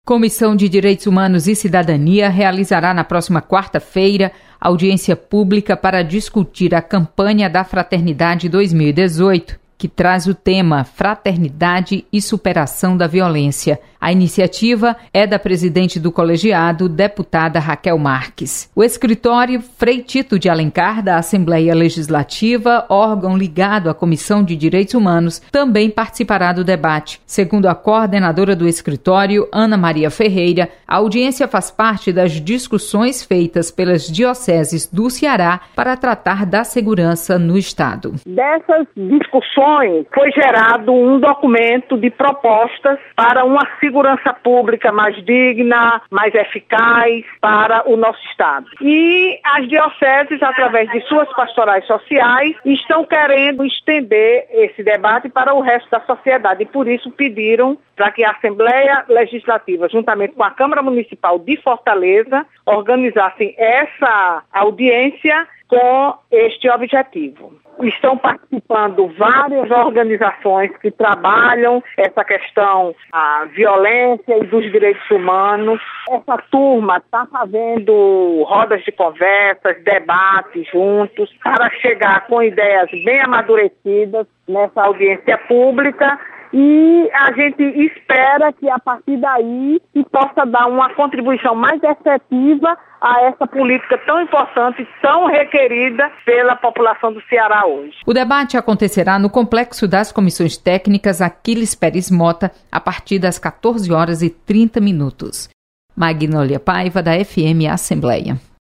Comissão de Direitos Humanos e Cidadania realizará na próxima quarta-feira audiência pública para discutir a campanha da Fraternidade 2018, que traz o tema Fraternidade e Superação da Violência. A iniciativa é da presidente do colegiado, deputada Raquel Marques. O escritório Frei Tito de Alencar, da Assembleia Legislativa, órgão ligado à Comissão de Direitos Humanos, também participará do debate. Segundo a coordenadora do escritório, Ana Maria Ferreira, a audiência faz parte das discussões feitas pelas dioceses do Ceará para tratar da segurança no Estado. Dessas discussões foi gerado um documento de propostas para uma segurança pública mais digna, mais eficaz para o nosso Estado. E as dioceses, através de suas pastorais sociais, estão querendo estender esse debate para o resto da sociedade e por isso pediram para que a Assembleia Legislativa, juntamente com a Câmara Municipal de Fortaleza, organizassem essa audiência com este objetivo. Estão participando várias organizações que trabalham essa questão da violência e dos direitos humanos. Essa turma está fazendo rodas de conversas, debates juntos, para chegar com ideias bem amadurecidas nessa audiência pública. E a gente espera que a partir daí se possa dar uma contribuição mais efetiva a essa política tão importante, tão requerida pela população do Ceará hoje. O debate acontecerá no Complexo das Comissões Técnicas Aquiles Pérez Mota, a partir das 14h30. Magnólia Paiva, da FM Assembleia.